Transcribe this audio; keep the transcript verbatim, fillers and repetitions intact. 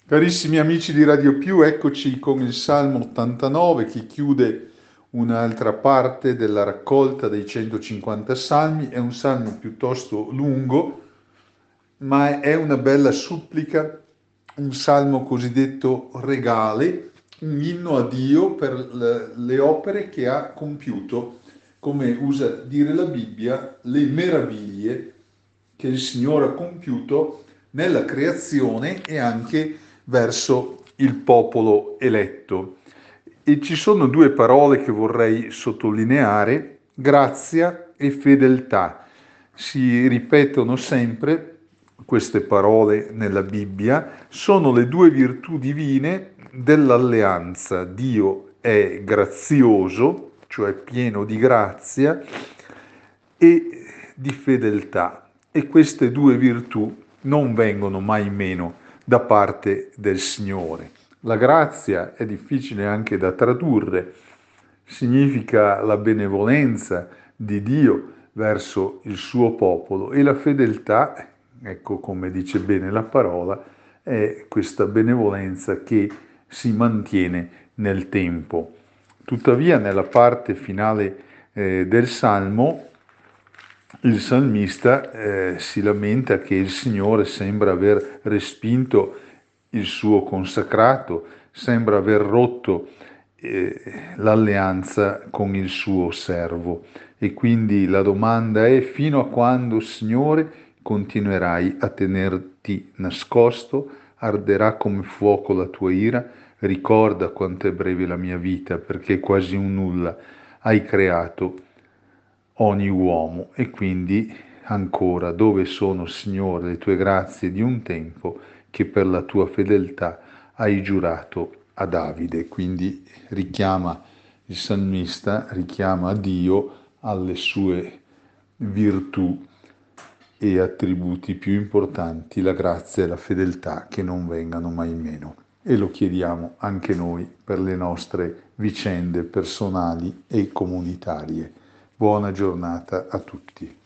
Carissimi amici di Radio Più, eccoci con il Salmo ottantanove che chiude un'altra parte della raccolta dei centocinquanta salmi. È un salmo piuttosto lungo, ma è una bella supplica, un salmo cosiddetto regale, un inno a Dio per le le opere che ha compiuto, come usa dire la Bibbia, le meraviglie che il Signore ha compiuto nella creazione e anche verso il popolo eletto. E ci sono due parole che vorrei sottolineare: grazia e fedeltà. Si ripetono sempre queste parole nella Bibbia, sono le due virtù divine dell'alleanza. Dio è grazioso, cioè pieno di grazia, e di fedeltà. E queste due virtù non vengono mai meno da parte del Signore. La grazia è difficile anche da tradurre, significa la benevolenza di Dio verso il suo popolo, e la fedeltà, ecco come dice bene la parola, è questa benevolenza che si mantiene nel tempo. Tuttavia, nella parte finale eh, del Salmo, il salmista eh, si lamenta che il Signore sembra aver respinto il suo consacrato, sembra aver rotto eh, l'alleanza con il suo servo. E quindi la domanda è: fino a quando, Signore, continuerai a tenerti nascosto? Arderà come fuoco la tua ira? Ricorda quanto è breve la mia vita, perché quasi un nulla hai creato ogni uomo. E quindi ancora, dove sono, Signore, le tue grazie di un tempo che per la tua fedeltà hai giurato a Davide? Quindi richiama il salmista, richiama Dio alle sue virtù e attributi più importanti, la grazia e la fedeltà, che non vengano mai meno. E lo chiediamo anche noi per le nostre vicende personali e comunitarie. Buona giornata a tutti.